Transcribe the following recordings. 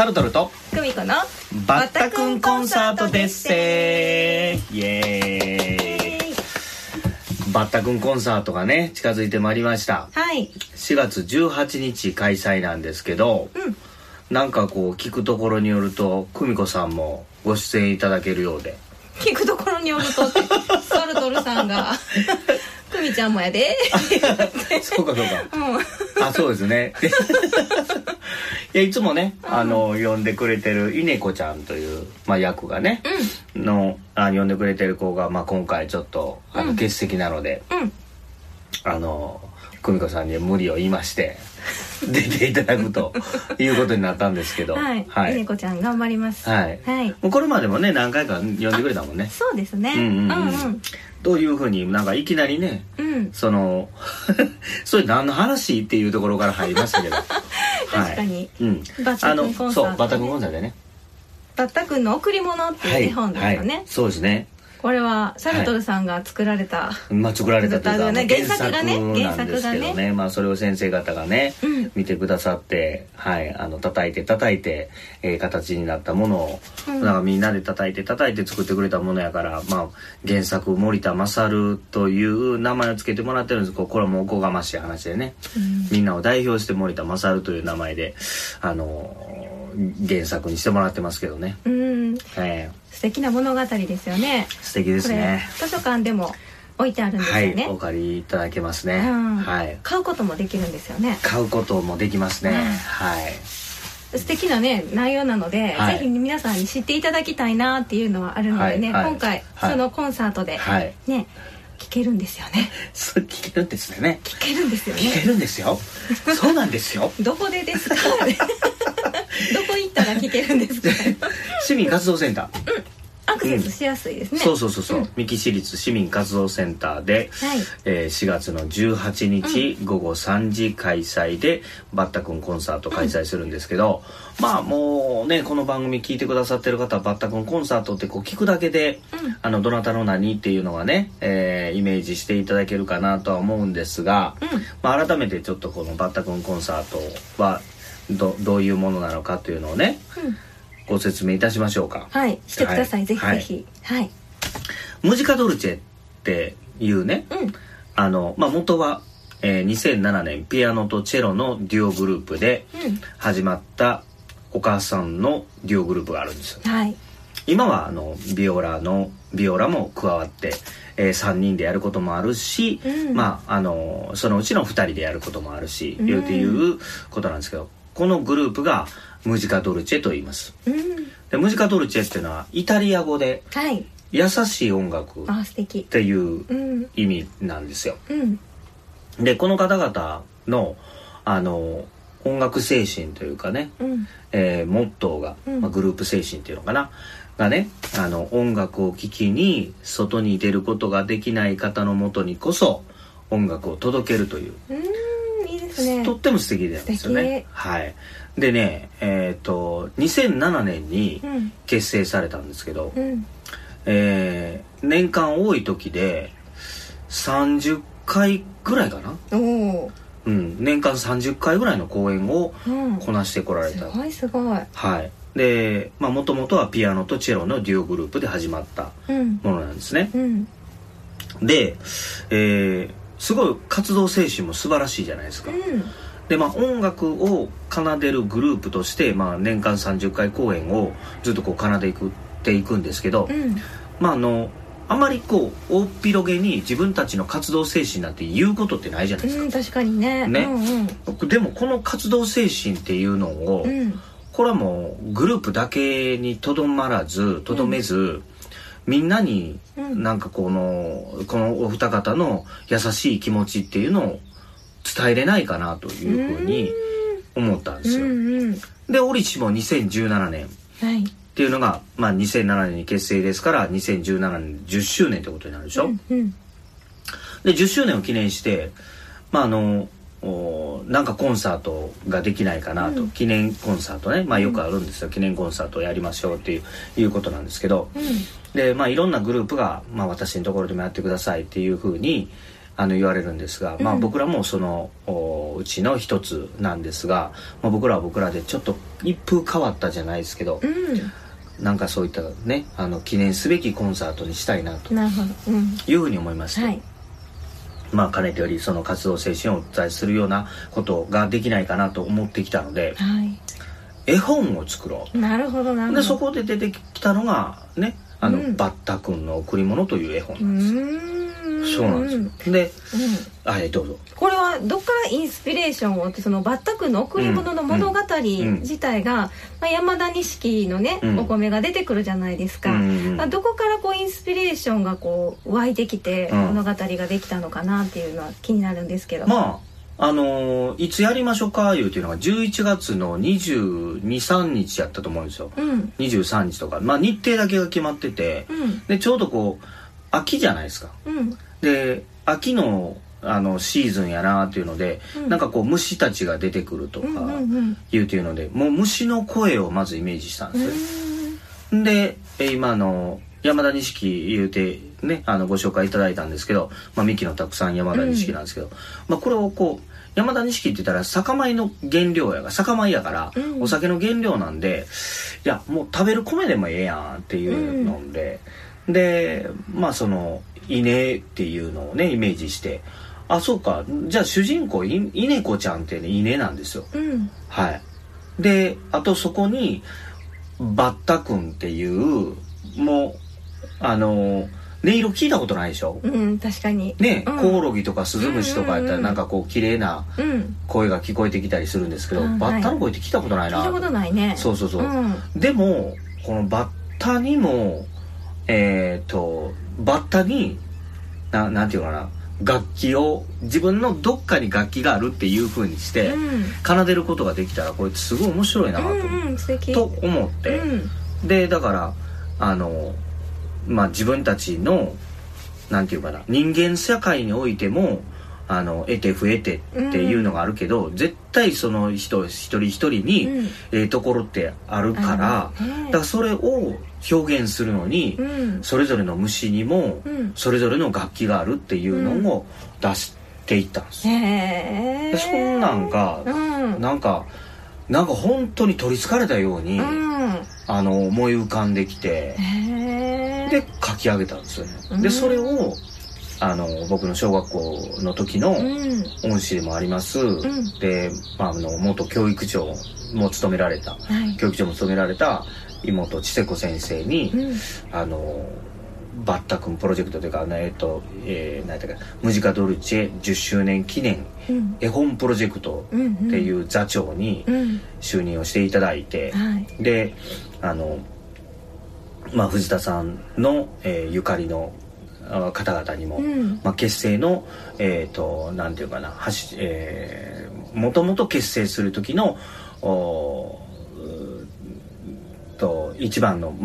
サルトルと久美子のバッタくんコンサートですせーイエーイ。バッタくんコンサートがね近づいてまいりました。 はい。 4月18日開催なんですけど、なんかこう聞くところによると久美子さんもご出演いただけるようで。 聞くところによるとってサルトルさんが久美ちゃんもやでそうかそうか、あ、そうですねいやいつもね、呼んでくれてる稲子ちゃんという、役がね、の呼んでくれてる子が、今回ちょっと欠席なので、久美子さんに無理を言いまして出ていただくということになったんですけど、 はい、稲子ちゃん頑張ります。 はい、もうこれまでもね何回か呼んでくれたもんね。 そうですね。 どういうふうになんかいきなりね、それ何の話っていうところから入りましたけど確かに、バッタくんコンサート、 そうバッタくんコンサートでね、 バッタくんの贈り物っていう絵本ですよね。 そうですね。これはサルトルさんが作られた、 作られたというか原作がね、 なんですけどね、それを先生方がね、見てくださって、叩いて、形になったものを、なんかみんなで叩いて作ってくれたものやから、原作森田勝という名前をつけてもらってるんですけど、これはもうおこがましい話でね、みんなを代表して森田勝という名前で原作にしてもらってますけどね。素敵な物語ですよね。素敵ですね。 図書館でも置いてあるんですよね。 お借りいただけますね。 買うこともできるんですよね。 買うこともできますね。 素敵なね内容なので、ぜひ皆さんに知っていただきたいなっていうのはあるのでね、今回そのコンサートでね聞けるんですよね。 聞けるんですね。 聞けるんですよね。 聞けるんですよ。そうなんですよ。 どこでですか。どこ行ったら聞けるんですか。 市民活動センター。 アクセスしやすいですね。 そう。三木市立市民活動センターで、4月の18日午後3時開催でバッタくんコンサート開催するんですけど、もうねこの番組聞いてくださってる方はバッタくんコンサートってこう聞くだけで、どなたの何っていうのがね、イメージしていただけるかなとは思うんですが、改めてちょっとこのバッタくんコンサートはどういうものなのかというのをね、ご説明いたしましょうか。 してください。ぜひぜひ。 ムジカドルチェっていうね、元は、2007年ピアノとチェロのデュオグループで始まったお母さんのデュオグループがあるんですよ。今はビオラも加わって、3人でやることもあるし、そのうちの2人でやることもあるし、っていうことなんですけど、このグループがムジカドルチェと言います。でムジカドルチェっていうのはイタリア語で優しい音楽っていう意味なんですよ。でこの方々の音楽精神というかね、モットーが、グループ精神っていうのかながね、音楽を聴きに外に出ることができない方のもとにこそ音楽を届けるという、 いいですね。 とっても素敵なんですよね。でね、2007年に結成されたんですけど、年間多い時で30回ぐらいかな。年間30回ぐらいの公演をこなしてこられた。 すごい。 でもともとはピアノとチェロのデュオグループで始まったものなんですね。で、すごい活動精神も素晴らしいじゃないですか。で音楽を奏でるグループとして、年間30回公演をずっとこう奏でていくんですけど、あまりこう大っ広げに自分たちの活動精神なんて言うことってないじゃないですか。 確かにね。 でもこの活動精神っていうのを、これはもうグループだけにとどめず、みんなになんかこのお二方の優しい気持ちっていうのを伝えれないかなというふうに思ったんですよ。で折しも2017年っていうのが、2007年に結成ですから2017年10周年ってことになるでしょ。で10周年を記念してなんかコンサートができないかなと、記念コンサートね、よくあるんですよ、記念コンサートをやりましょうっていうことなんですけど、でいろんなグループが、私のところでもやってくださいっていうふうに言われるんですが、僕らもそのうちの一つなんですが、僕らは僕らでちょっと一風変わったじゃないですけど、なんかそういったね記念すべきコンサートにしたいなというふうに思いまして、かねてよりその活動精神をお伝えするようなことができないかなと思ってきたので、絵本を作ろう。 なるほどなるほど。 でそこで出てきたのがねバッタくんの贈り物という絵本なんです。そうなんですよ。で、どうぞ。 これはどっからインスピレーションをって、そのバッタくんの贈り物の物語自体が、山田錦のね、お米が出てくるじゃないですか。どこからこうインスピレーションがこう湧いてきて物語ができたのかなっていうのは気になるんですけど。 いつやりましょうかいうていうのが11月の22、23日やったと思うんですよ。23日とか、日程だけが決まってて、でちょうどこう秋じゃないですか。で秋のシーズンやなっていうので、なんかこう虫たちが出てくるとかいうていうので、もう虫の声をまずイメージしたんですよ。で今山田錦言うてねご紹介いただいたんですけど、ミキのたくさん山田錦なんですけど、これをこう山田錦って言ったら酒米の原料酒米やから、お酒の原料なんで、いやもう食べる米でもええやんっていうので、でその稲っていうのをねイメージして、そうか、じゃあ主人公稲子ちゃんってね稲なんですよ。であとそこにバッタくんっていうもう音色聞いたことないでしょ。 確かにね、コオロギとかスズムシとかやったらなんかこう綺麗な声が聞こえてきたりするんですけど、バッタの声って聞いたことないな。 聞いたことないね。 そう、でもこのバッタにもバッタになんていうかな、楽器を自分のどっかに楽器があるっていう風にして奏でることができたら、これすごい面白いなと思って、でだから自分たちのなんていうかな、人間社会においても得て増えてっていうのがあるけど、絶対その人一人一人にところってあるから、だからそれを表現するのに、それぞれの虫にもそれぞれの楽器があるっていうのを出していったんですよ。でそんなんがなんか本当に取りつかれたように思い浮かんできて、で書き上げたんですよね。でそれを僕の小学校の時の恩師でもあります、で、元教育長も務められた、妹千世子先生に、バッタくんプロジェクトというか何だっけ、ムジカドルチェ10周年記念絵本プロジェクトっていう座長に就任をしていただいて、で藤田さんの、ゆかりの方々にも、結成のなんていうかな、もともと結成する時の一番の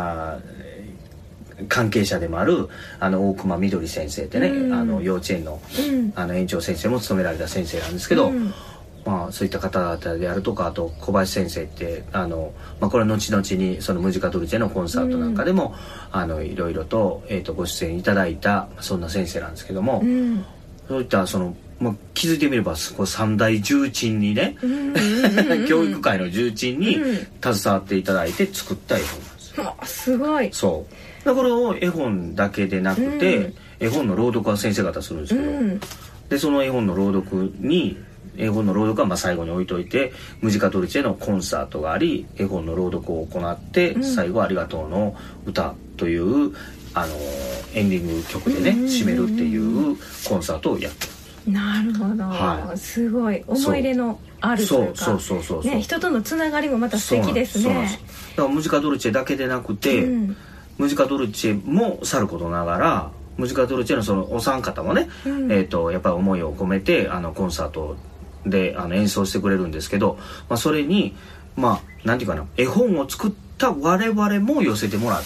関係者でもある大隈みどり先生ってね、幼稚園の園長先生も務められた先生なんですけど、そういった方々であるとか、あと小林先生ってこれは後々にそのムジカドルチェのコンサートなんかでもいろいろと、ご出演いただいたそんな先生なんですけども、そういった気づいてみれば三大重鎮にね、教育界の重鎮に携わっていただいて作った絵本なんですよ。 すごい。 そうでこれを絵本だけでなくて、絵本の朗読は先生方するんですけど、でその絵本の朗読は最後に置いといて、ムジカドルチェのコンサートがあり、絵本の朗読を行って、最後はありがとうの歌というエンディング曲でね、締めるっていうコンサートをやってる。 なるほど、すごい思い入れのあるというか、人とのつながりもまた素敵ですね。 だからムジカドルチェだけでなくて、ムジカドルチェもさることながら、ムジカドルチェのそのお三方もね、やっぱり思いを込めてコンサートで演奏してくれるんですけど、それになんていうかな、絵本を作った我々も寄せてもらって、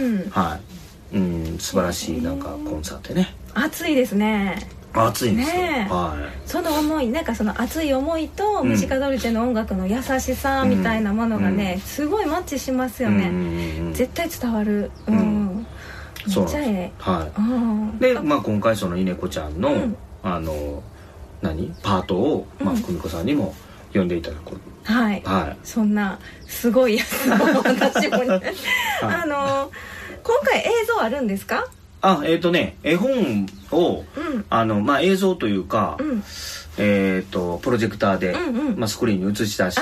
素晴らしいなんかコンサートね。 熱いですね。 熱いんですよ、 その思い、なんかその熱い思いとムジカドルチェの音楽の優しさみたいなものがね、すごいマッチしますよね。絶対伝わる。 そうなんです。はい。で、今回その稲子ちゃんの、パートを久美子さんにも読んでいただく。 はい。そんなすごいやつを私もね。今回映像あるんですか？ 絵本を映像というか。プロジェクターで、スクリーンに映し出して、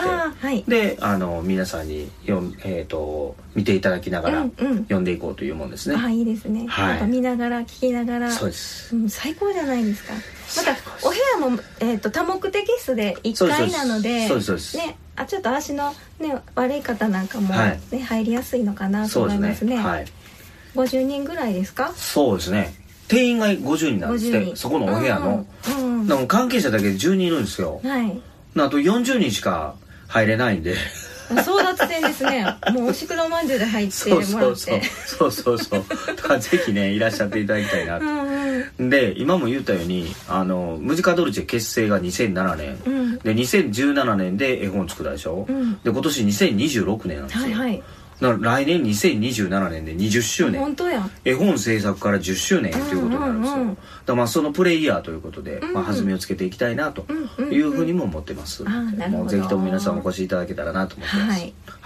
で皆さんに見ていただきながら読んでいこうというもんですね。 いいですね。見ながら聞きながら、 そうです。 最高じゃないですか。またお部屋も多目的室で1階なので、ね、ちょっと足のね悪い方なんかもね入りやすいのかなと思いますね。50人ぐらいですか？ そうですね。定員が50人なんですって、そこのお部屋の。でも関係者だけで10人いるんですよ。あと40人しか入れないんで。 争奪戦ですね。もうおしくろまんじゅうで入ってもらって。 そうだからぜひねいらっしゃっていただきたいなと。で今も言ったようにムジカドルチェ結成が2007年、で2017年で絵本作ったでしょ。で今年2026年なんですよ。来年2027年で20周年。 本当や。 絵本制作から10周年ということになるんですよ。だからそのプレイヤーということで、弾みをつけていきたいなというふうにも思ってます。もうぜひとも皆さんお越しいただけたらなと思ってます。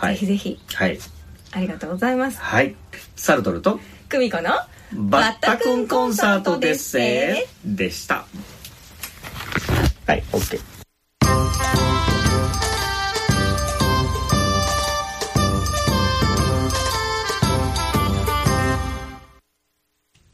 ぜひぜひ。ありがとうございます。 サルトルと久美子のバッタくんコンサートでっせでした。OK。